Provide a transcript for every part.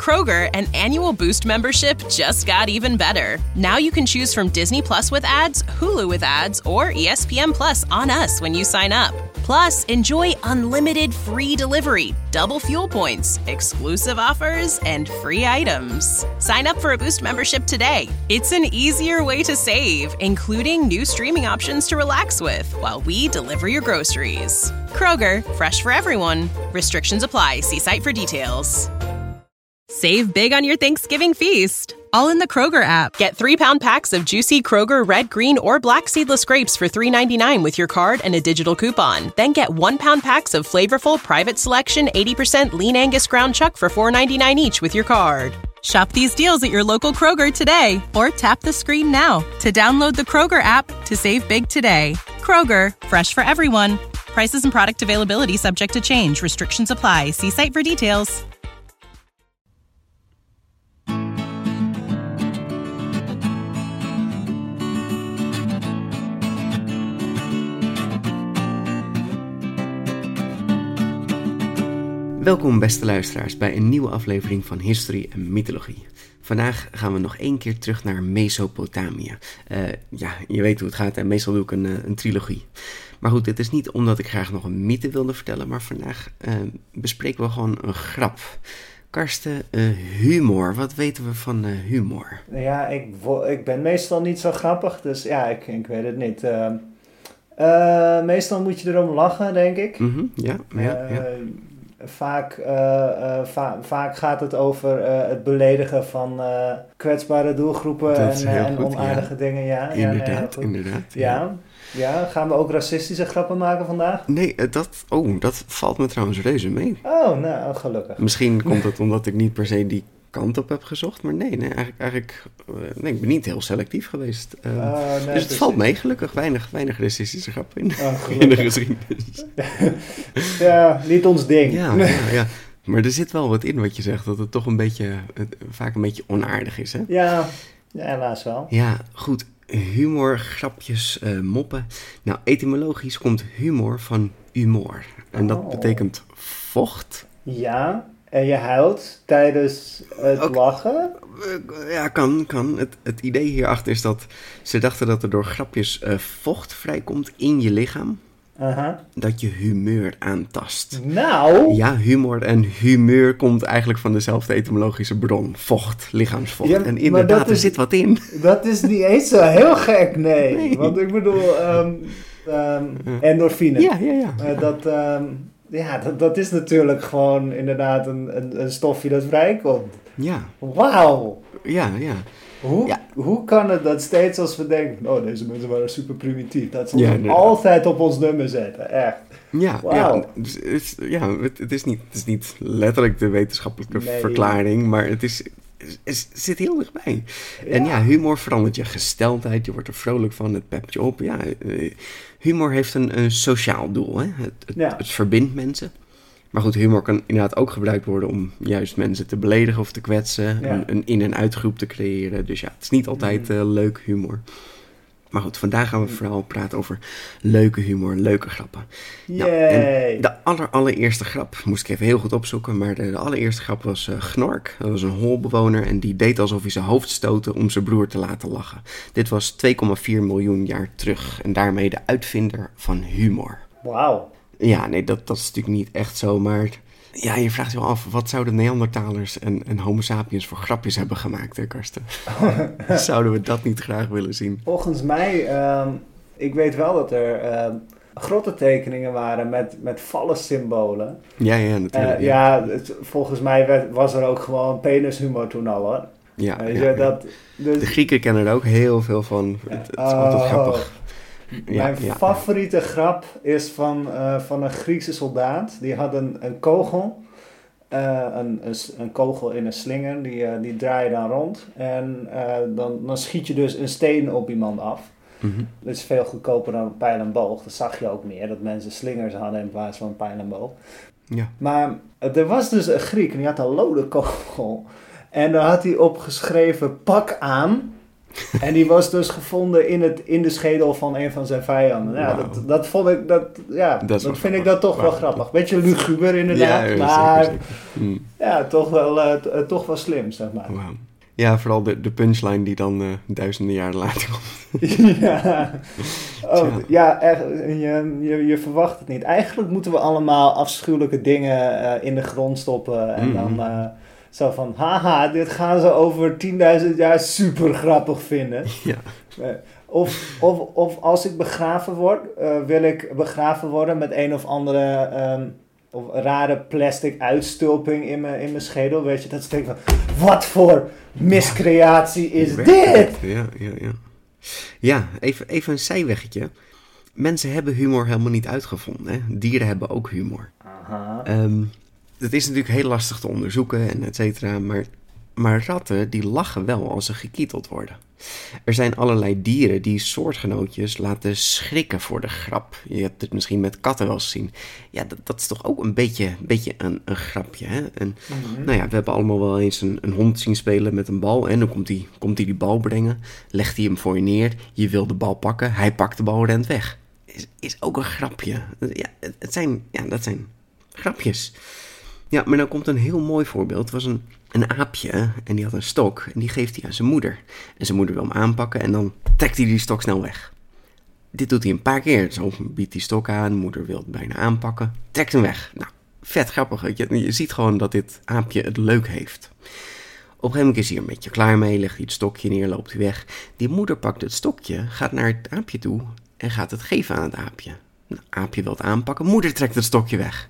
Kroger, an annual Boost membership just got even better. Now you can choose from Disney Plus with ads, Hulu with ads, or ESPN Plus on us when you sign up. Plus, enjoy unlimited free delivery, double fuel points, exclusive offers, and free items. Sign up for a Boost membership today. It's an easier way to save, including new streaming options to relax with while we deliver your groceries. Kroger, fresh for everyone. Restrictions apply. See site for details. Save big on your Thanksgiving feast, all in the Kroger app. Get 3-pound packs of juicy Kroger red, green, or black seedless grapes for $3.99 with your card and a digital coupon. Then get 1-pound packs of flavorful Private Selection 80% lean Angus ground chuck for $4.99 each with your card. Shop these deals at your local Kroger today, or tap the screen now to download the Kroger app to save big today. Kroger, fresh for everyone. Prices and product availability subject to change. Restrictions apply. See site for details. Welkom beste luisteraars bij een nieuwe aflevering van History en Mythologie. Vandaag gaan we nog 1 keer terug naar Mesopotamië. Je weet hoe het gaat en meestal doe ik een trilogie. Maar goed, dit is niet omdat ik graag nog een mythe wilde vertellen, maar vandaag bespreken we gewoon een grap. Karsten, humor. Wat weten we van humor? Ja, ik ben meestal niet zo grappig, dus ja, ik weet het niet. Meestal moet je erom lachen, denk ik. Mm-hmm, ja. Vaak gaat het over het beledigen van kwetsbare doelgroepen en onaardige dingen. Ja, inderdaad. Ja, gaan we ook racistische grappen maken vandaag? Nee, dat valt me trouwens reuze mee. Oh, nou, gelukkig. Misschien komt het omdat ik niet per se die kant op heb gezocht, maar nee, eigenlijk ik ben niet heel selectief geweest. Dus het valt mee, gelukkig. Weinig racistische grappen in de geschiedenis. Ja, niet ons ding. Ja. Maar er zit wel wat in wat je zegt, dat het toch vaak een beetje onaardig is, hè? Ja, helaas wel. Ja, goed. Humor, grapjes, moppen. Nou, etymologisch komt humor van humor. En dat betekent vocht. Ja, en je huilt tijdens het lachen? Ja, kan. Het idee hierachter is dat ze dachten dat er door grapjes vocht vrijkomt in je lichaam. Dat je humeur aantast. Nou? Ja, humor en humeur komt eigenlijk van dezelfde etymologische bron. Vocht, lichaamsvocht. Ja, en inderdaad, er zit wat in. Dat is niet eens zo heel gek, nee. Want ik bedoel, endorfine. Ja. Dat is natuurlijk gewoon inderdaad een stofje dat vrijkomt. Ja. Wauw. Ja. Hoe kan het dat steeds als we denken, deze mensen waren super primitief, dat ze ons altijd op ons nummer zetten, echt. Ja, wow. Het is niet letterlijk de wetenschappelijke verklaring, maar het zit heel dichtbij. Ja. En humor verandert je gesteldheid, je wordt er vrolijk van, het pept je op. Ja, humor heeft een sociaal doel, hè? Het verbindt mensen. Maar goed, humor kan inderdaad ook gebruikt worden om juist mensen te beledigen of te kwetsen. Een in- en uitgroep te creëren. Dus ja, het is niet altijd leuk humor. Maar goed, vandaag gaan we vooral praten over leuke humor, leuke grappen. Nou, en de allereerste grap moest ik even heel goed opzoeken. Maar de allereerste grap was Gnork. Dat was een holbewoner en die deed alsof hij zijn hoofd stootte om zijn broer te laten lachen. Dit was 2,4 miljoen jaar terug. En daarmee de uitvinder van humor. Wauw. Ja, nee, dat is natuurlijk niet echt zo, maar ja, je vraagt je wel af, wat zouden Neandertalers en Homo sapiens voor grapjes hebben gemaakt, hè, Karsten? Zouden we dat niet graag willen zien? Volgens mij, ik weet wel dat er grottentekeningen waren met vallensymbolen. Ja, natuurlijk. Volgens mij was er ook gewoon penishumor toen al, hoor. Ja. Dus de Grieken kennen er ook heel veel van. Het is altijd grappig. Mijn favoriete grap is van een Griekse soldaat. Die had een kogel. Een kogel in een slinger. Die draai je dan rond. En dan schiet je dus een steen op iemand af. Mm-hmm. Dat is veel goedkoper dan een pijl en boog. Dat zag je ook meer. Dat mensen slingers hadden in plaats van een pijl en boog. Ja. Maar er was dus een Griek. En die had een lode kogel. En daar had hij op geschreven: pak aan. En die was dus gevonden in de schedel van een van zijn vijanden. Ja, Wow. dat vond ik, dat vind ik dat toch wel grappig. Beetje luguber inderdaad, Ja, maar zeker. ja, toch wel slim, zeg maar. Wow. Ja, vooral de punchline die dan duizenden jaren later komt. Ja, echt, je verwacht het niet. Eigenlijk moeten we allemaal afschuwelijke dingen in de grond stoppen. En dan zo van, haha, dit gaan ze over 10.000 jaar super grappig vinden. Ja. Of als ik begraven word, wil ik begraven worden met een of andere of rare plastic uitstulping in mijn schedel. Weet je, dat ik denk van, wat voor miscreatie is dit? Ja. Ja, even een zijweggetje. Mensen hebben humor helemaal niet uitgevonden. Hè? Dieren hebben ook humor. Aha. Het is natuurlijk heel lastig te onderzoeken en et cetera, maar ratten die lachen wel als ze gekieteld worden. Er zijn allerlei dieren die soortgenootjes laten schrikken voor de grap. Je hebt het misschien met katten wel eens gezien. Ja, dat is toch ook een beetje een grapje. Hè? En, nou ja, we hebben allemaal wel eens een hond zien spelen met een bal. En dan komt hij die bal brengen. Legt hij hem voor je neer. Je wil de bal pakken. Hij pakt de bal, rent weg. Is ook een grapje. Ja, dat zijn grapjes. Ja, maar dan komt een heel mooi voorbeeld. Het was een aapje en die had een stok en die geeft hij aan zijn moeder. En zijn moeder wil hem aanpakken en dan trekt hij die stok snel weg. Dit doet hij een paar keer. Zo biedt die stok aan, moeder wil het bijna aanpakken, trekt hem weg. Nou, vet grappig. Je ziet gewoon dat dit aapje het leuk heeft. Op een gegeven moment is hij er een beetje klaar mee, legt hij het stokje neer, loopt hij weg. Die moeder pakt het stokje, gaat naar het aapje toe en gaat het geven aan het aapje. Nou, aapje wil het aanpakken, moeder trekt het stokje weg.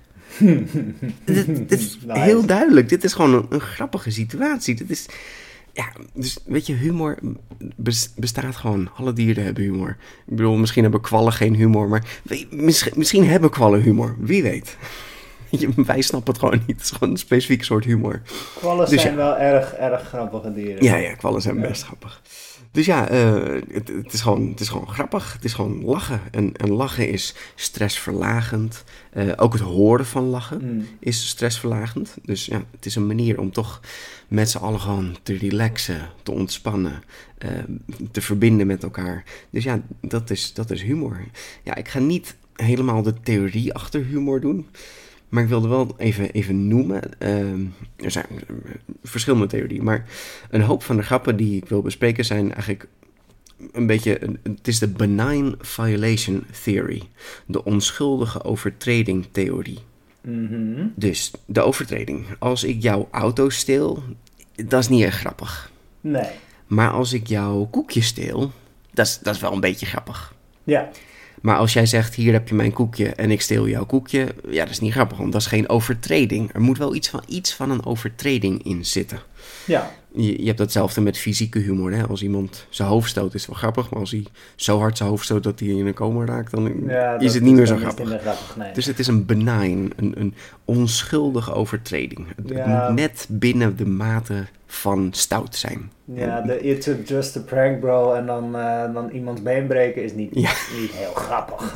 Dit is heel duidelijk. Dit is gewoon een grappige situatie. Dit is, ja, dus weet je, humor bestaat gewoon. Alle dieren hebben humor. Ik bedoel, misschien hebben kwallen geen humor, maar misschien hebben kwallen humor. Wie weet. Wij snappen het gewoon niet. Het is gewoon een specifiek soort humor. Kwallen dus zijn wel erg grappige dieren. Ja, kwallen zijn best grappig. Dus ja, het is gewoon grappig. Het is gewoon lachen. En lachen is stressverlagend. Ook het horen van lachen is stressverlagend. Dus ja, het is een manier om toch met z'n allen gewoon te relaxen, te ontspannen, te verbinden met elkaar. Dus ja, dat is humor. Ja, ik ga niet helemaal de theorie achter humor doen. Maar ik wilde wel even noemen. Er zijn verschillende theorieën. Maar een hoop van de grappen die ik wil bespreken zijn eigenlijk een beetje... Het is de benign violation theory. De onschuldige overtreding theorie. Mm-hmm. Dus de overtreding. Als ik jouw auto steel, dat is niet erg grappig. Nee. Maar als ik jouw koekje steel, dat is wel een beetje grappig. Ja. Maar als jij zegt, hier heb je mijn koekje en ik steel jouw koekje, ja, dat is niet grappig, want dat is geen overtreding. Er moet wel iets van een overtreding in zitten. Ja. Je hebt datzelfde met fysieke humor. Hè? Als iemand zijn hoofd stoot, is het wel grappig. Maar als hij zo hard zijn hoofd stoot dat hij in een coma raakt, dan is het niet meer zo grappig. Nee. Dus het is een benign, een onschuldige overtreding. Het moet net binnen de mate van stout zijn. Ja, de it's just a prank bro en dan iemands been breken is niet heel grappig.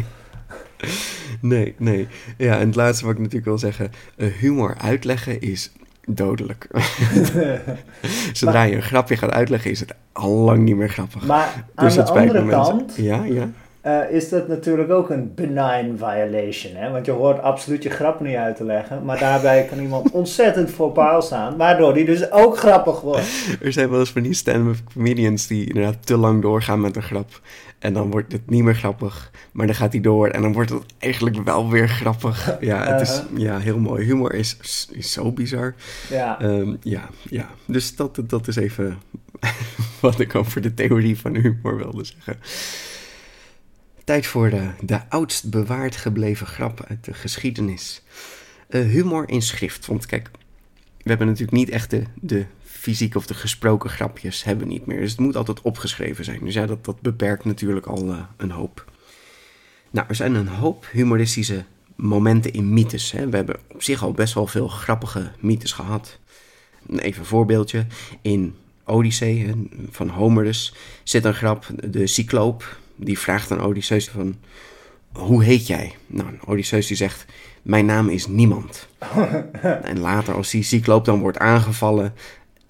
Nee. Ja, en het laatste wat ik natuurlijk wil zeggen, humor uitleggen is dodelijk. Zodra je een grapje gaat uitleggen, is het al lang niet meer grappig. Maar aan dus de andere kant ja. Is dat natuurlijk ook een benign violation. Hè? Want je hoort absoluut je grap niet uit te leggen. Maar daarbij kan iemand ontzettend voor paal staan. Waardoor die dus ook grappig wordt. Er zijn wel eens van die stand-up comedians die inderdaad te lang doorgaan met een grap. En dan wordt het niet meer grappig. Maar dan gaat hij door en dan wordt het eigenlijk wel weer grappig. Ja, het is heel mooi. Humor is zo bizar. Ja. Dus dat is even wat ik over de theorie van humor wilde zeggen. Tijd voor de oudst bewaard gebleven grap uit de geschiedenis. Humor in schrift. Want kijk, we hebben natuurlijk niet echt de fysiek of de gesproken grapjes hebben we niet meer. Dus het moet altijd opgeschreven zijn. Dus ja, dat beperkt natuurlijk al een hoop. Nou, er zijn een hoop humoristische momenten in mythes. Hè. We hebben op zich al best wel veel grappige mythes gehad. Even een voorbeeldje. In Odyssee van Homerus zit een grap. De cycloop die vraagt aan Odysseus van, hoe heet jij? Nou, Odysseus die zegt, mijn naam is niemand. En later als die cycloop dan wordt aangevallen,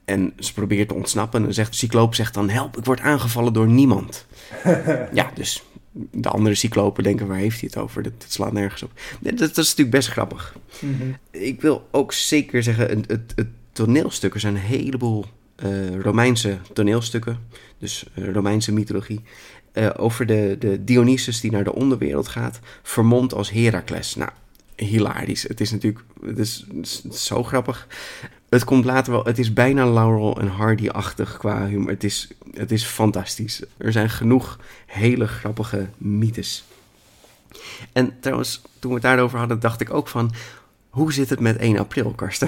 En ze probeert te ontsnappen. En de cycloop zegt dan, help, ik word aangevallen door niemand. Ja, dus de andere cyclopen denken, waar heeft hij het over? Dat slaat nergens op. Dat is natuurlijk best grappig. Mm-hmm. Ik wil ook zeker zeggen, het toneelstuk, er zijn een heleboel Romeinse toneelstukken. Dus Romeinse mythologie. Over de Dionysus die naar de onderwereld gaat. Vermomd als Heracles. Nou, hilarisch. Het is zo grappig. Het komt later wel, het is bijna Laurel en Hardy-achtig qua humor. Het is fantastisch. Er zijn genoeg hele grappige mythes. En trouwens, toen we het daarover hadden, dacht ik ook van, hoe zit het met 1 april, Karsten?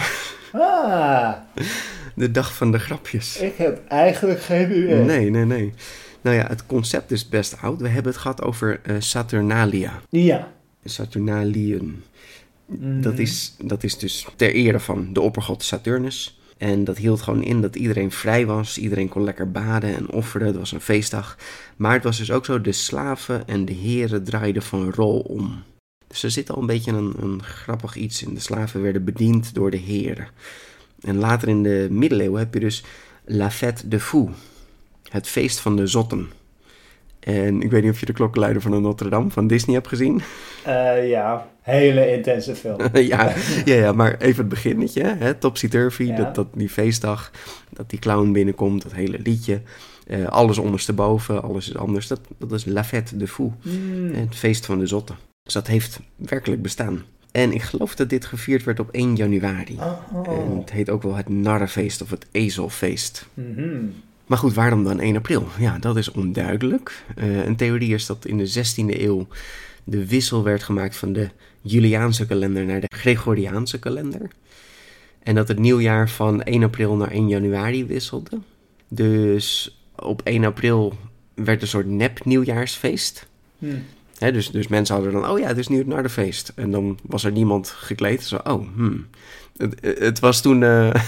De dag van de grapjes. Ik heb eigenlijk geen idee. Nee. Nou ja, het concept is best oud. We hebben het gehad over Saturnalia. Ja. Saturnaliën. Dat is dus ter ere van de oppergod Saturnus. En dat hield gewoon in dat iedereen vrij was. Iedereen kon lekker baden en offeren. Het was een feestdag. Maar het was dus ook zo, de slaven en de heren draaiden van rol om. Dus er zit al een beetje een grappig iets in. De slaven werden bediend door de heren. En later in de middeleeuwen heb je dus La Fête de Fous. Het feest van de zotten. En ik weet niet of je de klokkenluider van de Notre Dame van Disney hebt gezien. Ja, hele intense film. ja, maar even het beginnetje. Hè? Topsy-turvy, ja. Die feestdag. Dat die clown binnenkomt, dat hele liedje. Alles ondersteboven, alles is anders. Dat is La Fête de Fous. Het feest van de zotten. Dus dat heeft werkelijk bestaan. En ik geloof dat dit gevierd werd op 1 januari. En het heet ook wel het narrenfeest of het ezelfeest. Mm-hmm. Maar goed, waarom dan 1 april? Ja, dat is onduidelijk. Een theorie is dat in de 16e eeuw de wissel werd gemaakt van de Juliaanse kalender naar de Gregoriaanse kalender. En dat het nieuwjaar van 1 april naar 1 januari wisselde. Dus op 1 april werd een soort nep-nieuwjaarsfeest. Hè, dus mensen hadden dan, het is nu het narrenfeest. En dan was er niemand gekleed. Zo, Het was toen...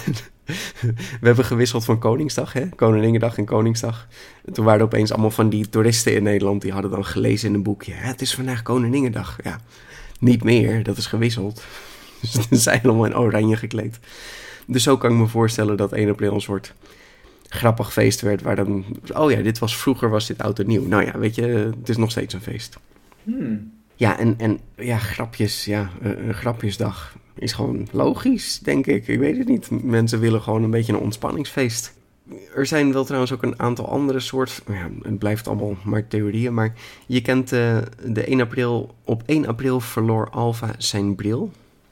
We hebben gewisseld van Koningsdag, hè? Koninginnedag en Koningsdag. Toen waren er opeens allemaal van die toeristen in Nederland, die hadden dan gelezen in een boekje, het is vandaag Koninginnedag. Ja, niet meer, dat is gewisseld. Dus dan zijn allemaal in oranje gekleed. Dus zo kan ik me voorstellen dat 1 april een soort grappig feest werd, waar dan, vroeger was dit oud en nieuw. Nou ja, weet je, het is nog steeds een feest. Ja, en grapjes, een grapjesdag is gewoon logisch, denk ik. Ik weet het niet. Mensen willen gewoon een beetje een ontspanningsfeest. Er zijn wel trouwens ook een aantal andere soorten. Het blijft allemaal maar theorieën. Maar je kent de 1 april. Op 1 april verloor Alva zijn bril.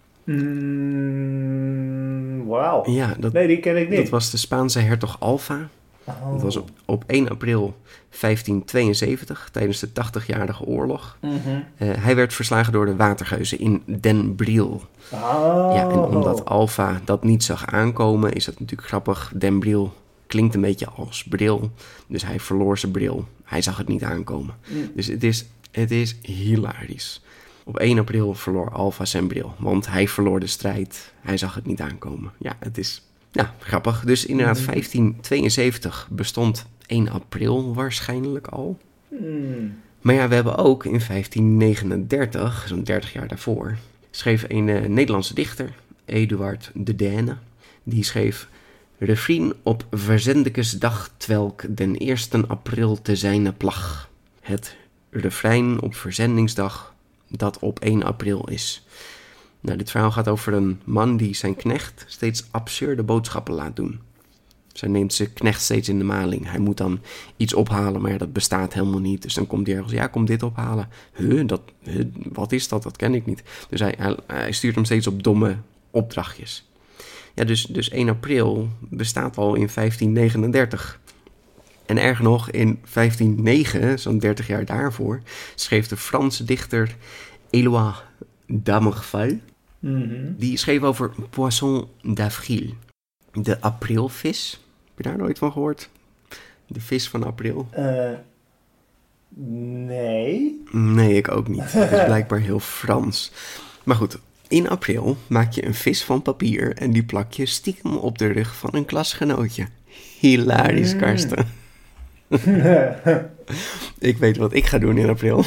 Wauw. Ja, nee, die ken ik niet. Dat was de Spaanse hertog Alva. Dat was op 1 april 1572, tijdens de 80-jarige oorlog. Mm-hmm. Hij werd verslagen door de watergeuzen in Den Briel. Ja, en omdat Alva dat niet zag aankomen, is dat natuurlijk grappig. Den Briel klinkt een beetje als bril, dus hij verloor zijn bril. Hij zag het niet aankomen. Dus het is hilarisch. Op 1 april verloor Alva zijn bril, want hij verloor de strijd. Hij zag het niet aankomen. Ja, het is... grappig. Dus inderdaad 1572 bestond 1 april waarschijnlijk al. Maar ja, we hebben ook in 1539, zo'n 30 jaar daarvoor, schreef een Nederlandse dichter, Eduard de Dene. Die schreef: Refrein op Verzendekesdag twelk den 1 april te zijne plag. Het refrein op verzendingsdag dat op 1 april is. Nou, dit verhaal gaat over een man die zijn knecht steeds absurde boodschappen laat doen. Zij neemt zijn knecht steeds in de maling. Hij moet dan iets ophalen, maar dat bestaat helemaal niet. Dus dan komt hij ergens, kom dit ophalen. Wat is dat? Dat ken ik niet. Dus hij stuurt hem steeds op domme opdrachtjes. Ja, dus 1 april bestaat al in 1539. En erg nog, in 1509, zo'n 30 jaar daarvoor, schreef de Franse dichter Éloi d'Amerval. Die schreef over Poisson d'avril. De aprilvis. Heb je daar nooit van gehoord? De vis van april? Nee. Nee, ik ook niet. Het is blijkbaar heel Frans. Maar goed, in april maak je een vis van papier en die plak je stiekem op de rug van een klasgenootje. Hilarisch, Karsten. Ik weet wat ik ga doen in april.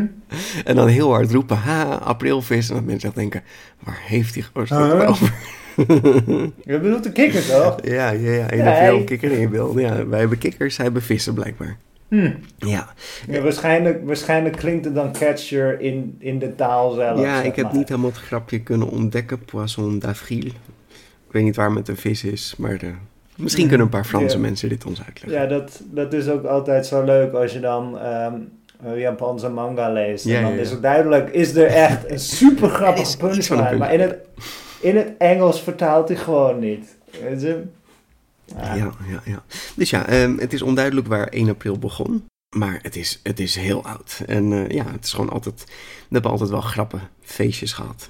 En dan heel hard roepen, aprilvis. En dat mensen denken, waar heeft die gozer het over? Je bedoelt de kikker, toch? Ja, en dan heb je een kikker in je beeld. Ja, wij hebben kikkers, zij hebben vissen blijkbaar. Ja. Waarschijnlijk klinkt het dan catcher in de taal zelf. Ja, ik heb niet helemaal het grapje kunnen ontdekken. Poisson d'avril. Ik weet niet waar het een vis is, maar misschien kunnen een paar Franse mensen dit ons uitleggen. Ja, dat is ook altijd zo leuk als je dan Japanse manga leest. En dan is het duidelijk, is er echt een super grappige punchline. Maar in het Engels vertaalt hij gewoon niet. Weet je? Ja. Dus het is onduidelijk waar 1 april begon. Maar het is heel oud. En het is gewoon altijd... We hebben altijd wel grappige feestjes gehad.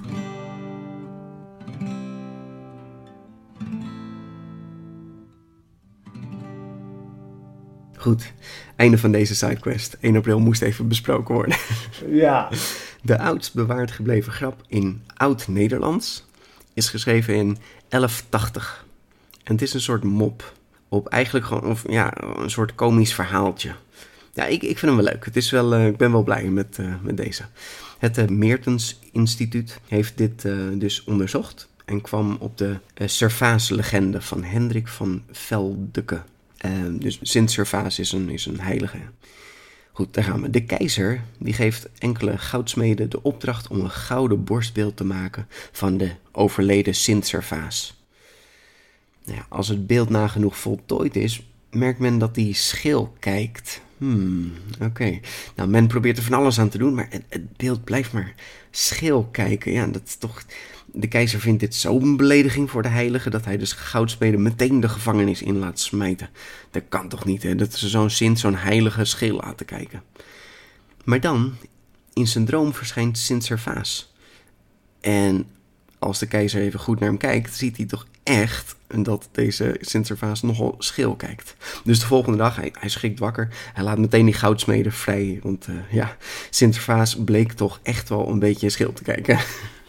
Goed, einde van deze sidequest. 1 april moest even besproken worden. Ja. De oudst bewaard gebleven grap in Oud-Nederlands is geschreven in 1180. En het is een soort mop op eigenlijk gewoon een soort komisch verhaaltje. Ja, ik vind hem wel leuk. Het is wel, ik ben wel blij met deze. Het Meertens Instituut heeft dit dus onderzocht en kwam op de Servaas-legende van Hendrik van Veldeke. Dus Sint Servaas is een heilige. Goed, daar gaan we. De keizer die geeft enkele goudsmeden de opdracht om een gouden borstbeeld te maken van de overleden Sint Servaas. Nou ja, als het beeld nagenoeg voltooid is, merkt men dat die scheel kijkt. Oké. Nou, men probeert er van alles aan te doen, maar het beeld blijft maar scheel kijken. Ja, dat is toch... De keizer vindt dit zo'n belediging voor de heilige dat hij dus goudsmeden meteen de gevangenis in laat smijten. Dat kan toch niet, hè? Dat ze zo'n Sint, zo'n heilige scheel laten kijken. Maar dan, in zijn droom verschijnt Sint Servaas. En als de keizer even goed naar hem kijkt, ziet hij toch echt dat deze Sint Servaas nogal scheel kijkt. Dus de volgende dag, hij schrikt wakker. Hij laat meteen die goudsmeden vrij. Want Sint Servaas bleek toch echt wel een beetje scheel te kijken.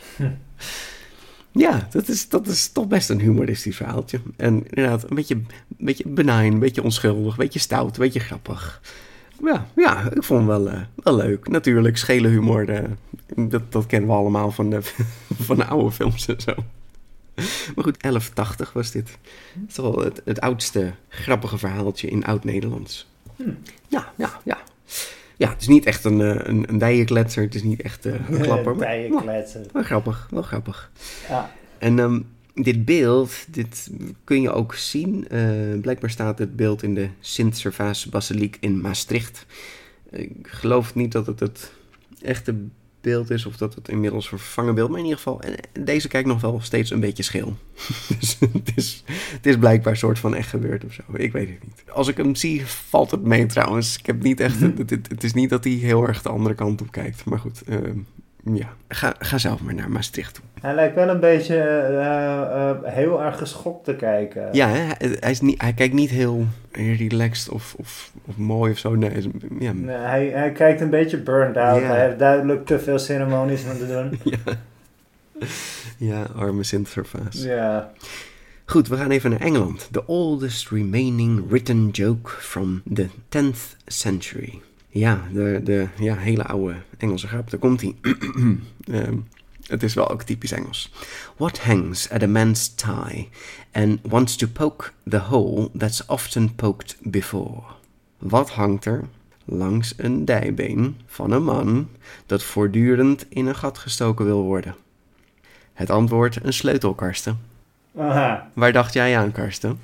Ja, dat is toch best een humoristisch verhaaltje. En inderdaad, een beetje benign, een beetje onschuldig, een beetje stout, een beetje grappig. Ja, ik vond hem wel leuk. Natuurlijk, schele humor, dat kennen we allemaal van de oude films en zo. Maar goed, 1180 was dit. Dat is toch wel het oudste grappige verhaaltje in Oud-Nederlands. Ja. Ja, het is niet echt een dijenkletser. Het is niet echt een klapper. Een dijenkletser. Wel grappig. Ja. En dit beeld, dit kun je ook zien. Blijkbaar staat het beeld in de Sint Servaas Basiliek in Maastricht. Ik geloof niet dat het echte beeld is of dat het inmiddels vervangen beeld. Maar in ieder geval, deze kijkt nog wel steeds een beetje scheel. Dus het is blijkbaar een soort van echt gebeurd of zo. Ik weet het niet. Als ik hem zie, valt het mee trouwens. Ik heb niet echt... Het is niet dat hij heel erg de andere kant op kijkt. Maar goed, ga zelf maar naar Maastricht toe. Hij lijkt wel een beetje heel erg geschokt te kijken. Ja, hij kijkt niet heel relaxed of mooi of zo. Nee, hij kijkt een beetje burned out. Ja. Hij heeft duidelijk te veel ceremonies moeten doen. Ja, arme Sint Servaas. Ja. Goed, we gaan even naar Engeland. The oldest remaining written joke from the 10th century. Ja, de hele oude Engelse grap. Daar komt hij. Het is wel ook typisch Engels. What hangs at a man's tie and wants to poke the hole that's often poked before? Wat hangt er langs een dijbeen van een man dat voortdurend in een gat gestoken wil worden? Het antwoord: een sleutel, Karsten. Aha. Waar dacht jij aan, Karsten?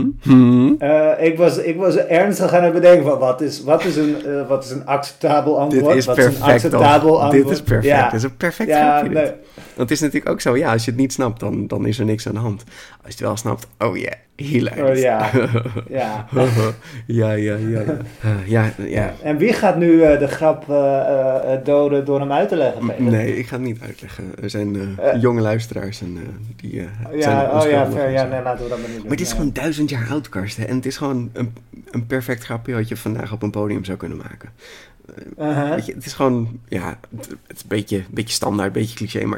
Ik was ernstig aan het bedenken van wat is een acceptabel antwoord? Dit is perfect. Dit is perfect. Ja. Dit is een perfect grapje. Nee. Want het is natuurlijk ook zo, als je het niet snapt, dan is er niks aan de hand. Als je het wel snapt, oh yeah, hilarisch. Oh ja. Ja. En wie gaat nu de grap doden door hem uit te leggen? Peter? Nee, ik ga het niet uitleggen. Er zijn jonge luisteraars en die zijn nee, laten we dat maar niet doen. Maar dit is gewoon 1000 jaar oud, Karsten. En het is gewoon een perfect grapje wat je vandaag op een podium zou kunnen maken. Weet je, het is gewoon, het is een beetje standaard, een beetje cliché, maar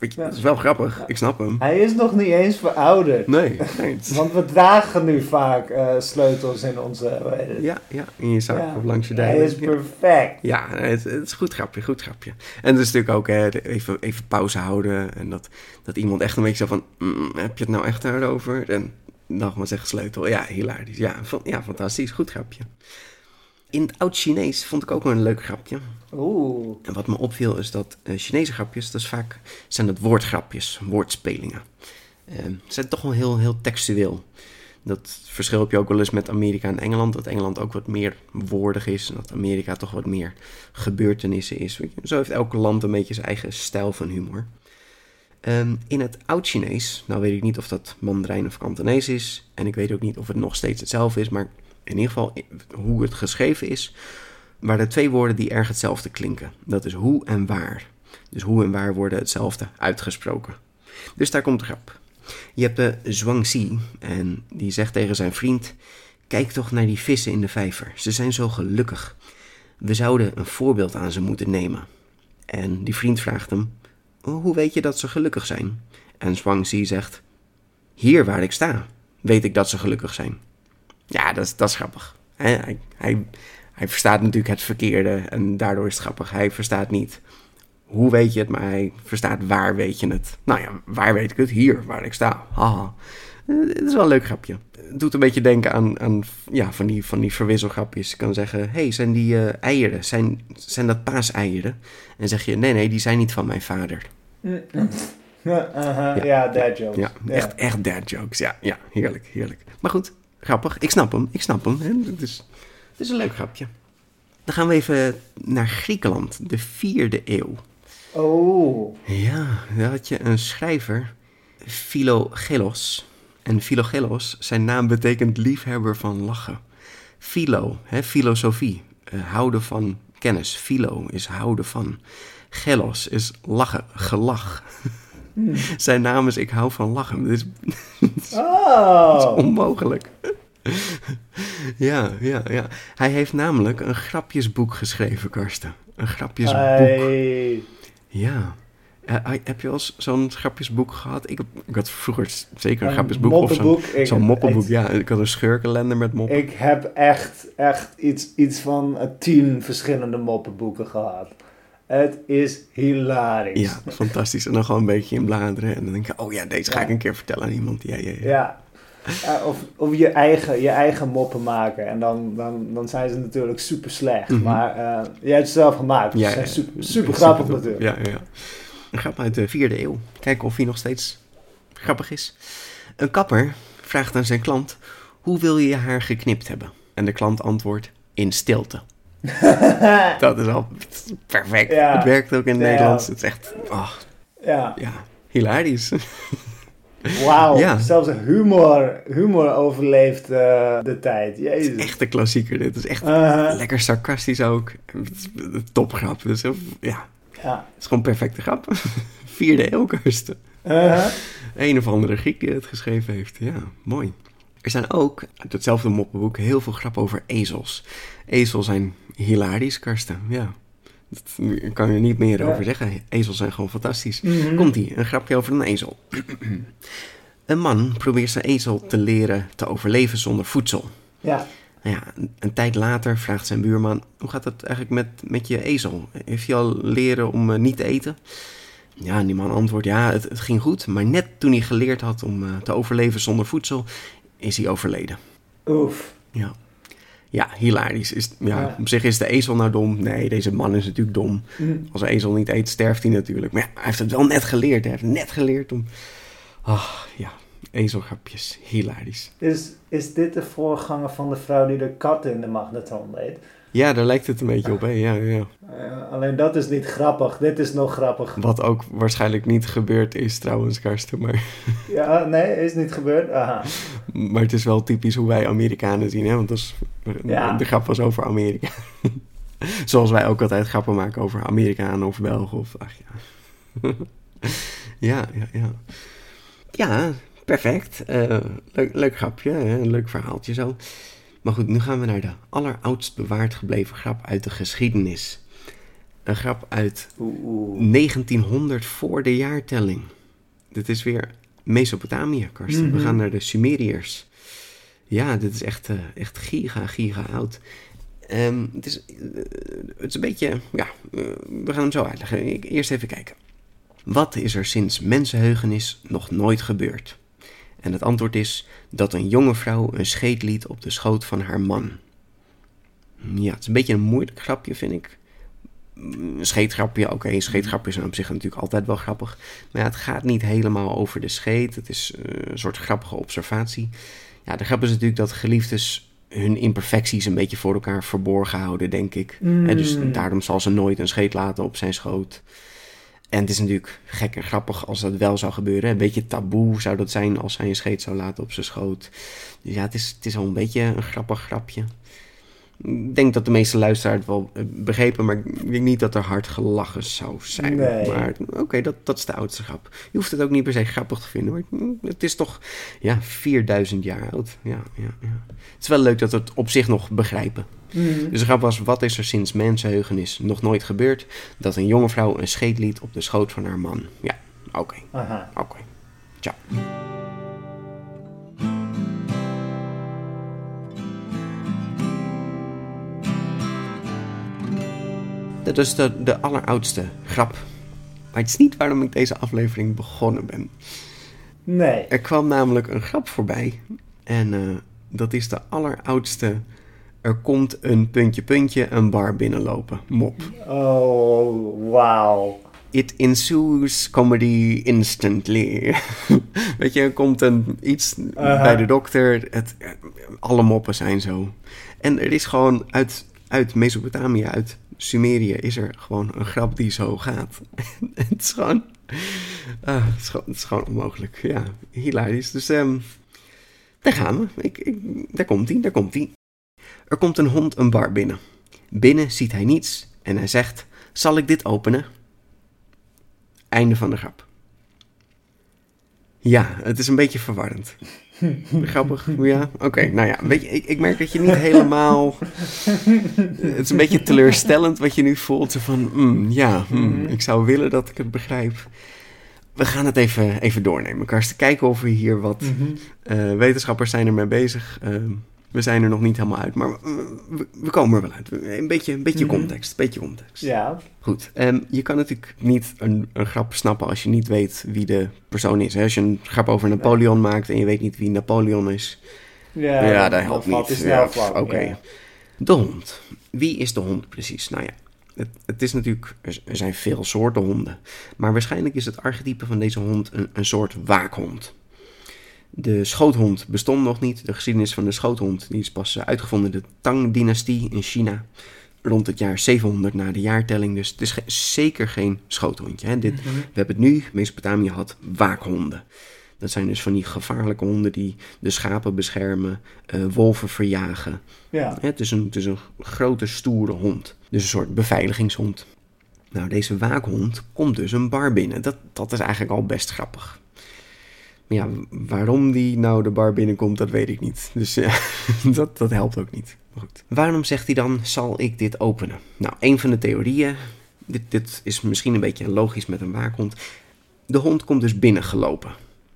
Weet je, dat is wel grappig. Ik snap hem. Hij is nog niet eens verouderd. Nee. Want we dragen nu vaak sleutels in onze... Ja, in je zak of langs je dijlen. Hij is perfect. Ja, het is een goed grapje. En het is natuurlijk ook even pauze houden. En dat iemand echt een beetje zo van... heb je het nou echt daarover? En nogmaals zeggen sleutel. Ja, hilarisch. Ja, fantastisch. Goed grapje. In het oud-Chinees vond ik ook wel een leuk grapje. Oeh. En wat me opviel is dat Chinese grapjes, dat is vaak zijn het woordgrapjes, woordspelingen. Ze zijn toch wel heel textueel. Dat verschil heb je ook wel eens met Amerika en Engeland. Dat Engeland ook wat meer woordig is. En dat Amerika toch wat meer gebeurtenissen is. Zo heeft elk land een beetje zijn eigen stijl van humor. In het oud-Chinees, nou weet ik niet of dat Mandarijn of Kantonees is. En ik weet ook niet of het nog steeds hetzelfde is. Maar in ieder geval hoe het geschreven is, waren er 2 woorden die erg hetzelfde klinken. Dat is hoe en waar. Dus hoe en waar worden hetzelfde uitgesproken. Dus daar komt de grap. Je hebt de Zhuangzi en die zegt tegen zijn vriend... Kijk toch naar die vissen in de vijver. Ze zijn zo gelukkig. We zouden een voorbeeld aan ze moeten nemen. En die vriend vraagt hem... Hoe weet je dat ze gelukkig zijn? En Zhuangzi zegt... Hier waar ik sta, weet ik dat ze gelukkig zijn. Ja, dat is grappig. Hij verstaat natuurlijk het verkeerde en daardoor is het grappig. Hij verstaat niet hoe weet je het, maar hij verstaat waar weet je het. Nou ja, waar weet ik het? Hier, waar ik sta. Haha. Het is wel een leuk grapje. Het doet een beetje denken aan van die verwisselgrapjes. Je kan zeggen, zijn die eieren, zijn dat paaseieren? En zeg je, nee, die zijn niet van mijn vader. Ja, dad jokes. Ja, echt dad jokes. Ja, heerlijk. Maar goed, grappig. Ik snap hem. Hè? Het is een leuk grapje. Dan gaan we even naar Griekenland, de 4e eeuw. Oh. Ja, daar had je een schrijver, Philogelos. En Philogelos, zijn naam betekent liefhebber van lachen. Philo, filosofie, houden van kennis. Philo is houden van. Gelos is lachen, gelach. Zijn naam is ik hou van lachen. Het is onmogelijk. Ja. Hij heeft namelijk een grapjesboek geschreven, Karsten. Een grapjesboek. Hey. Ja. Heb je wel eens zo'n grapjesboek gehad? Ik had vroeger zeker een grapjesboek. Moppenboek. Of zo'n moppenboek, ja. Ik had een schurkenlender met moppen. Ik heb echt iets van 10 verschillende moppenboeken gehad. Het is hilarisch. Ja, fantastisch. En dan gewoon een beetje in bladeren. En dan denk je, deze ga ik een keer vertellen aan iemand. Ja. Of je eigen moppen maken. En dan zijn ze natuurlijk super slecht. Mm-hmm. Maar jij hebt ze zelf gemaakt. Dus ze zijn super grappig natuurlijk. Ja. Een grap uit de 4e eeuw. Kijken of hij nog steeds grappig is. Een kapper vraagt aan zijn klant... Hoe wil je haar geknipt hebben? En de klant antwoordt... In stilte. Dat is al perfect. Ja. Het werkt ook in het Nederlands. Het is echt... Ja, hilarisch. Wauw, ja. Zelfs humor overleeft de tijd. Jezus. Het is echt een klassieker dit. Het is echt lekker sarcastisch ook. Topgrap. Dus ja. Het is gewoon een perfecte grap. 4e eeuw, Karsten. Een of andere Griek die het geschreven heeft. Ja, mooi. Er zijn ook, uit hetzelfde moppenboek, heel veel grappen over ezels. Ezels zijn hilarisch, Karsten. Ja. Daar kan je er niet meer over zeggen. Ezels zijn gewoon fantastisch. Mm-hmm. Komt-ie, een grapje over een ezel. Een man probeert zijn ezel te leren te overleven zonder voedsel. Ja. Nou ja, een tijd later vraagt zijn buurman... Hoe gaat het eigenlijk met je ezel? Heeft hij al leren om niet te eten? Ja, en die man antwoordt... Ja, het ging goed. Maar net toen hij geleerd had om te overleven zonder voedsel... is hij overleden. Oef. Ja, hilarisch. Op zich is de ezel nou dom. Nee, deze man is natuurlijk dom. Mm. Als een ezel niet eet, sterft hij natuurlijk. Maar hij heeft het wel net geleerd. Hij heeft net geleerd om... ezelgrapjes. Hilarisch. Is dit de voorganger van de vrouw die de kat in de magnetron deed? Ja, daar lijkt het een beetje op, hè? Ja. Alleen dat is niet grappig. Dit is nog grappig. Wat ook waarschijnlijk niet gebeurd is trouwens, Karsten, maar... Ja, nee, is niet gebeurd. Aha. Maar het is wel typisch hoe wij Amerikanen zien, hè? Want de grap was over Amerika. Zoals wij ook altijd grappen maken over Amerikanen of Belgen of... Ja. Ja, perfect. Leuk grapje, hè? Een leuk verhaaltje zo. Maar goed, nu gaan we naar de alleroudst bewaard gebleven grap uit de geschiedenis. Een grap uit 1900 voor de jaartelling. Dit is weer Mesopotamië, Karsten. Mm-hmm. We gaan naar de Sumeriërs. Ja, dit is echt giga oud. Het is een beetje... Ja, we gaan hem zo uitleggen. Eerst even kijken. Wat is er sinds mensenheugenis nog nooit gebeurd? En het antwoord is dat een jonge vrouw een scheet liet op de schoot van haar man. Ja, het is een beetje een moeilijk grapje, vind ik. Een scheetgrapje, oké, scheetgrapjes zijn op zich natuurlijk altijd wel grappig. Maar ja, het gaat niet helemaal over de scheet. Het is een soort grappige observatie. Ja, de grap is natuurlijk dat geliefdes hun imperfecties een beetje voor elkaar verborgen houden, denk ik. En dus daarom zal ze nooit een scheet laten op zijn schoot. En het is natuurlijk gek en grappig als dat wel zou gebeuren. Een beetje taboe zou dat zijn als hij een scheet zou laten op zijn schoot. Dus ja, het is al een beetje een grappig grapje. Ik denk dat de meeste luisteraars het wel begrepen, maar ik denk niet dat er hard gelachen zou zijn. Nee. Maar oké, dat is de oudste grap. Je hoeft het ook niet per se grappig te vinden, maar het is toch 4000 jaar oud. Ja. Het is wel leuk dat we het op zich nog begrijpen. Dus de grap was, wat is er sinds mensenheugenis nog nooit gebeurd? Dat een jonge vrouw een scheet liet op de schoot van haar man. Ja, oké. Ciao. Dat is de alleroudste grap. Maar het is niet waarom ik deze aflevering begonnen ben. Nee. Er kwam namelijk een grap voorbij. En dat is de alleroudste... Er komt een ... een bar binnenlopen. Mop. Oh, wauw. It ensues comedy instantly. Weet je, er komt iets bij de dokter. Alle moppen zijn zo. En er is gewoon uit Mesopotamië, uit Sumerië, is er gewoon een grap die zo gaat. Het is gewoon... het is gewoon onmogelijk. Ja, hilarisch. Dus daar gaan we. Daar komt hij. Er komt een hond een bar binnen. Binnen ziet hij niets en hij zegt... Zal ik dit openen? Einde van de grap. Ja, het is een beetje verwarrend. Grappig, ja. Oké, nou ja, weet je, ik merk dat je niet helemaal... Het is een beetje teleurstellend wat je nu voelt. Van, ik zou willen dat ik het begrijp. We gaan het even doornemen, Karsten. Kijken of we hier wat... wetenschappers zijn ermee bezig... We zijn er nog niet helemaal uit, maar we komen er wel uit. Een beetje context. Ja. Goed, je kan natuurlijk niet een grap snappen als je niet weet wie de persoon is. Hè? Als je een grap over Napoleon maakt en je weet niet wie Napoleon is... Ja, dat helpt niet. Oké. Ja. De hond. Wie is de hond precies? Nou ja, het is natuurlijk... Er zijn veel soorten honden. Maar waarschijnlijk is het archetype van deze hond een soort waakhond. De schoothond bestond nog niet. De geschiedenis van de schoothond die is pas uitgevonden in de Tang-dynastie in China. Rond het jaar 700 na de jaartelling. Dus het is zeker geen schoothondje. Hè. We hebben het nu, Mesopotamië had waakhonden. Dat zijn dus van die gevaarlijke honden die de schapen beschermen, wolven verjagen. Ja. Het is een grote, stoere hond. Dus een soort beveiligingshond. Nou, deze waakhond komt dus een bar binnen. Dat is eigenlijk al best grappig. Maar ja, waarom die nou de bar binnenkomt, dat weet ik niet. Dus ja, dat helpt ook niet. Maar goed. Waarom zegt hij dan, zal ik dit openen? Nou, een van de theorieën, dit is misschien een beetje logisch met een waakhond. De hond komt dus binnengelopen.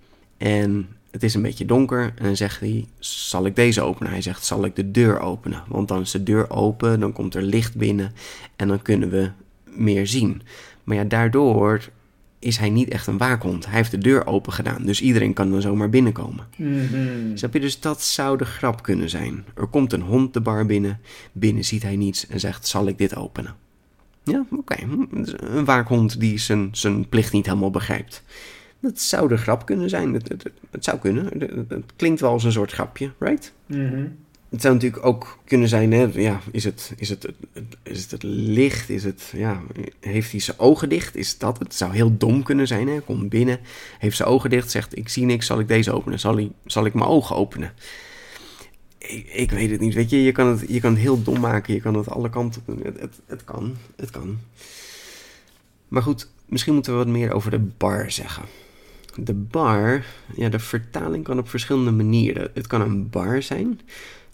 En het is een beetje donker en dan zegt hij, zal ik deze openen? Hij zegt, zal ik de deur openen? Want dan is de deur open, dan komt er licht binnen en dan kunnen we meer zien. Maar ja, daardoor... is hij niet echt een waakhond. Hij heeft de deur open gedaan, dus iedereen kan dan zomaar binnenkomen. Snap je? Dus dat zou de grap kunnen zijn. Er komt een hond de bar binnen, binnen ziet hij niets en zegt, zal ik dit openen? Ja, oké. Een waakhond die zijn plicht niet helemaal begrijpt. Dat zou de grap kunnen zijn. Het zou kunnen. Het klinkt wel als een soort grapje, right? Het zou natuurlijk ook kunnen zijn, hè, ja, is het licht? Heeft hij zijn ogen dicht? Is dat het? zou heel dom kunnen zijn, hè? Komt binnen, heeft zijn ogen dicht, zegt ik zie niks, zal ik deze openen? Zal ik mijn ogen openen? Ik weet het niet, weet je, je kan het heel dom maken, je kan het alle kanten doen. Het kan. Maar goed, misschien moeten we wat meer over de bar zeggen. De bar, ja, de vertaling kan op verschillende manieren. Het kan een bar zijn.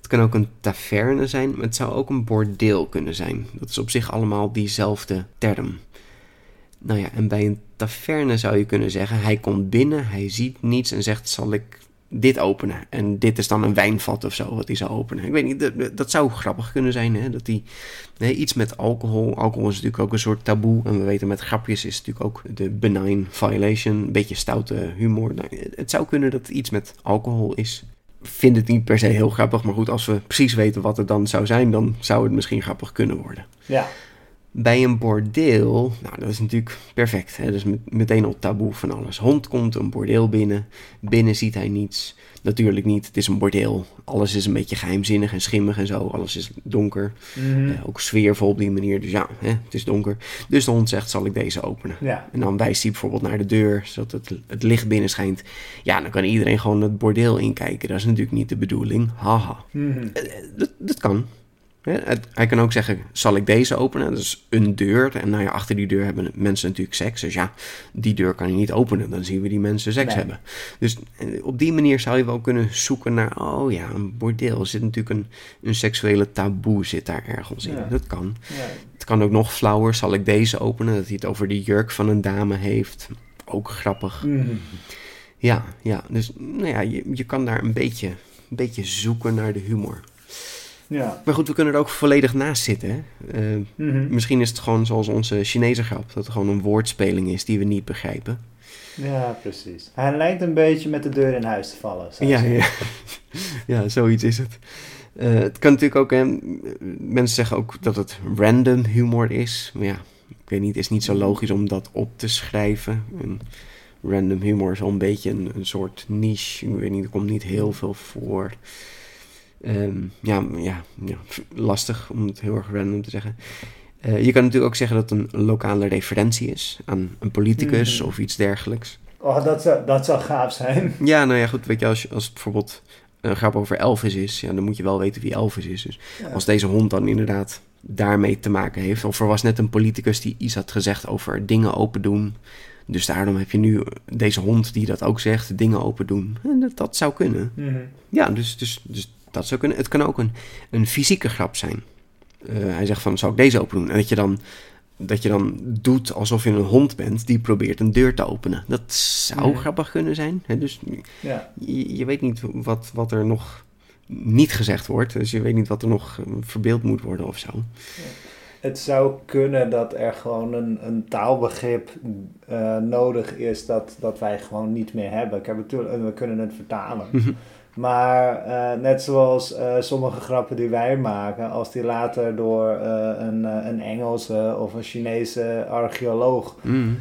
Het kan ook een taverne zijn, maar het zou ook een bordeel kunnen zijn. Dat is op zich allemaal diezelfde term. Nou ja, en bij een taverne zou je kunnen zeggen, hij komt binnen, hij ziet niets en zegt, zal ik dit openen? En dit is dan een wijnvat of zo, wat hij zou openen. Ik weet niet, dat zou grappig kunnen zijn, hè? Dat iets met alcohol. Alcohol is natuurlijk ook een soort taboe. En we weten met grapjes is natuurlijk ook de benign violation. Een beetje stoute humor. Nou, het zou kunnen dat het iets met alcohol is. Ik vind het niet per se heel grappig, maar goed, als we precies weten wat het dan zou zijn, dan zou het misschien grappig kunnen worden. Ja. Bij een bordeel, nou dat is natuurlijk perfect. Hè? Dus meteen al taboe van alles. Hond komt een bordeel binnen. Binnen ziet hij niets. Natuurlijk niet, het is een bordeel. Alles is een beetje geheimzinnig en schimmig en zo. Alles is donker. Ook sfeervol op die manier. Dus ja, het is donker. Dus de hond zegt, zal ik deze openen? Ja. En dan wijst hij bijvoorbeeld naar de deur, zodat het licht binnen schijnt. Ja, dan kan iedereen gewoon het bordeel inkijken. Dat is natuurlijk niet de bedoeling. Haha. Dat kan. Ja, hij kan ook zeggen, zal ik deze openen? Dat is een deur. En nou ja, achter die deur hebben mensen natuurlijk seks. Dus ja, die deur kan je niet openen. Dan zien we die mensen seks hebben. Dus op die manier zou je wel kunnen zoeken naar, oh ja, een bordeel. Er zit natuurlijk een seksuele taboe zit daar ergens in. Ja. Dat kan. Ja. Het kan ook nog flauwer. Zal ik deze openen? Dat hij het over de jurk van een dame heeft. Ook grappig. Ja. Dus nou ja, je kan daar een beetje zoeken naar de humor. Ja. Maar goed, we kunnen er ook volledig naast zitten. Hè? Misschien is het gewoon zoals onze Chinese grap. Dat het gewoon een woordspeling is die we niet begrijpen. Ja, precies. Hij lijkt een beetje met de deur in huis te vallen. Ja, zoiets is het. Het kan natuurlijk ook... mensen zeggen ook dat het random humor is. Maar ja, ik weet niet, het is niet zo logisch om dat op te schrijven. En random humor is al een beetje een soort niche. Ik weet niet, er komt niet heel veel voor... lastig om het heel erg random te zeggen. Je kan natuurlijk ook zeggen dat het een lokale referentie is aan een politicus of iets dergelijks. Oh, dat zou gaaf zijn. Ja, nou ja, goed, weet je, als het bijvoorbeeld een grap over Elvis is, ja, dan moet je wel weten wie Elvis is. Dus als deze hond dan inderdaad daarmee te maken heeft, of er was net een politicus die iets had gezegd over dingen open doen, dus daarom heb je nu deze hond die dat ook zegt, dingen open doen. En dat zou kunnen. Ja, dus dat zou kunnen. Het kan ook een fysieke grap zijn. Hij zegt van, zou ik deze open doen? En dat je dan doet alsof je een hond bent die probeert een deur te openen. Dat zou grappig kunnen zijn. Hè? Dus je weet niet wat er nog niet gezegd wordt. Dus je weet niet wat er nog verbeeld moet worden of zo. Ja. Het zou kunnen dat er gewoon een taalbegrip nodig is dat wij gewoon niet meer hebben. We kunnen het vertalen. Maar net zoals sommige grappen die wij maken, als die later door een Engelse of een Chinese archeoloog,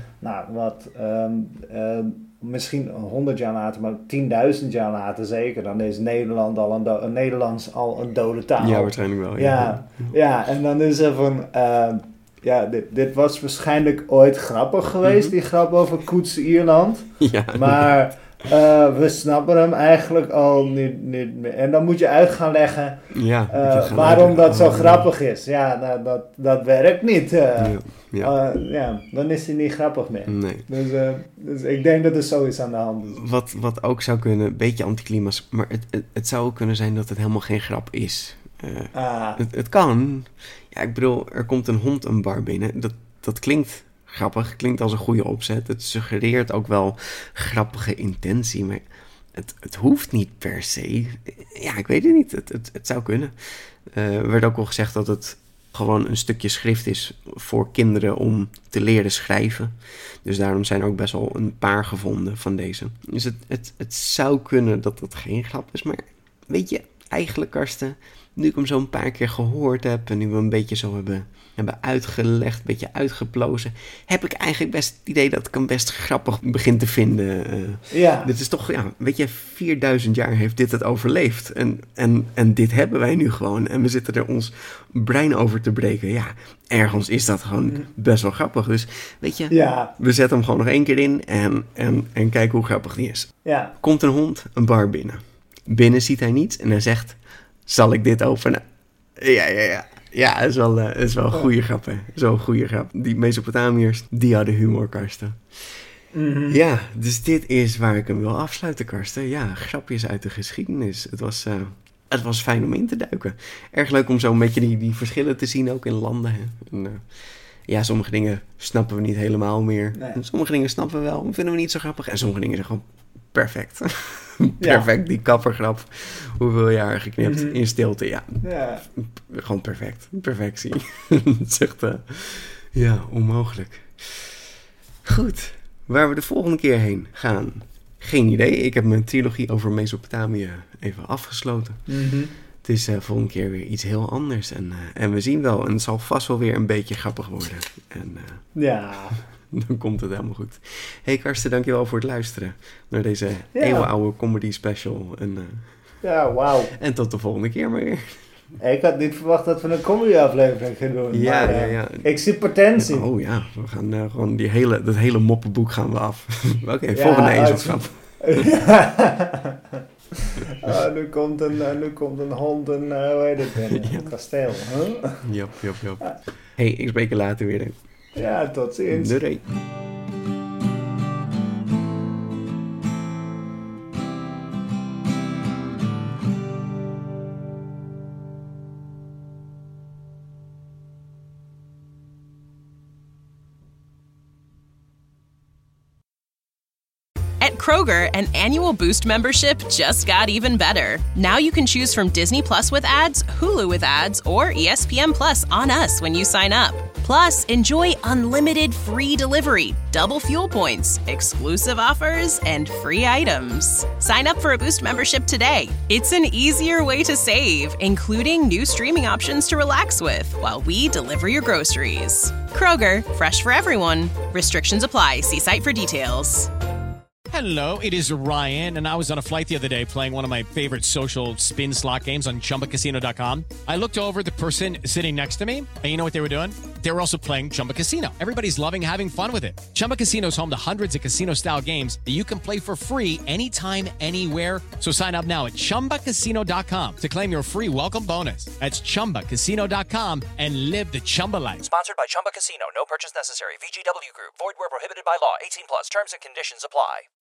misschien 100 jaar later, maar 10.000 jaar later zeker, dan is Nederlands al een dode taal. Ja, waarschijnlijk wel. Ja, en dan is er van... dit was waarschijnlijk ooit grappig geweest, die grap over Koets Ierland. Ja. Maar... we snappen hem eigenlijk al niet meer. En dan moet je uit gaan leggen waarom dat zo grappig is. Ja, dat werkt niet. Dan is hij niet grappig meer. Nee. Dus ik denk dat er zoiets aan de hand is. Wat ook zou kunnen, een beetje anticlimax, maar het zou ook kunnen zijn dat het helemaal geen grap is. Het kan. Ja, ik bedoel, er komt een hond een bar binnen. Dat klinkt... grappig, klinkt als een goede opzet. Het suggereert ook wel grappige intentie, maar het hoeft niet per se. Ja, ik weet het niet. Het zou kunnen. Er werd ook al gezegd dat het gewoon een stukje schrift is voor kinderen om te leren schrijven. Dus daarom zijn er ook best wel een paar gevonden van deze. Dus het zou kunnen dat het geen grap is, maar weet je, eigenlijk Karsten, nu ik hem zo een paar keer gehoord heb en nu we een beetje zo hebben uitgelegd, een beetje uitgeplozen, heb ik eigenlijk best het idee dat ik hem best grappig begin te vinden. Dit is toch, weet je, 4000 jaar heeft dit het overleefd. En dit hebben wij nu gewoon. En we zitten er ons brein over te breken. Ja, ergens is dat gewoon best wel grappig. Dus weet je, we zetten hem gewoon nog 1 keer in en kijken hoe grappig die is. Ja. Komt een hond een bar binnen. Binnen ziet hij niets en hij zegt, zal ik dit openen? Ja. Ja, het is wel een goede grap, hè. Zo'n goede grap. Die Mesopotamiërs, die hadden humor, Karsten. Ja, dus dit is waar ik hem wil afsluiten, Karsten. Ja, grapjes uit de geschiedenis. Het het was fijn om in te duiken. Erg leuk om zo een beetje die verschillen te zien ook in landen. Hè. En, ja, sommige dingen snappen we niet helemaal meer. Nee. En sommige dingen snappen we wel, vinden we niet zo grappig. En sommige dingen zijn gewoon perfect. Perfect, die kappergrap. Hoeveel jaar geknipt in stilte, ja. Gewoon perfect. Perfectie. Het is echt, onmogelijk. Goed, waar we de volgende keer heen gaan, geen idee. Ik heb mijn trilogie over Mesopotamië even afgesloten. Mm-hmm. Het is volgende keer weer iets heel anders. En we zien wel. En het zal vast wel weer een beetje grappig worden. En dan komt het helemaal goed. Hey Karsten, dankjewel voor het luisteren naar deze eeuwenoude comedy special. En, wauw. En tot de volgende keer maar weer. Ik had niet verwacht dat we een comedy-aflevering gaan doen. Ja. Ik zie potentie. Oh ja, we gaan gewoon dat hele moppenboek gaan we af. Oké, volgende ezelschap. Nu komt een hond en hoe heet het? Een kasteel. Huh? Jop. Hey, ik spreek je later weer. Ja, tot ziens. Doei. At Kroger, an annual Boost membership just got even better. Now you can choose from Disney Plus with ads, Hulu with ads, or ESPN Plus on us when you sign up. Plus, enjoy unlimited free delivery, double fuel points, exclusive offers, and free items. Sign up for a Boost membership today. It's an easier way to save, including new streaming options to relax with while we deliver your groceries. Kroger, fresh for everyone. Restrictions apply. See site for details. Hello, it is Ryan, and I was on a flight the other day playing one of my favorite social spin slot games on ChumbaCasino.com. I looked over at the person sitting next to me, and you know what they were doing? They were also playing Chumba Casino. Everybody's loving having fun with it. Chumba Casino is home to hundreds of casino-style games that you can play for free anytime, anywhere. So sign up now at ChumbaCasino.com to claim your free welcome bonus. That's ChumbaCasino.com and live the Chumba life. Sponsored by Chumba Casino. No purchase necessary. VGW Group. Void where prohibited by law. 18+. Terms and conditions apply.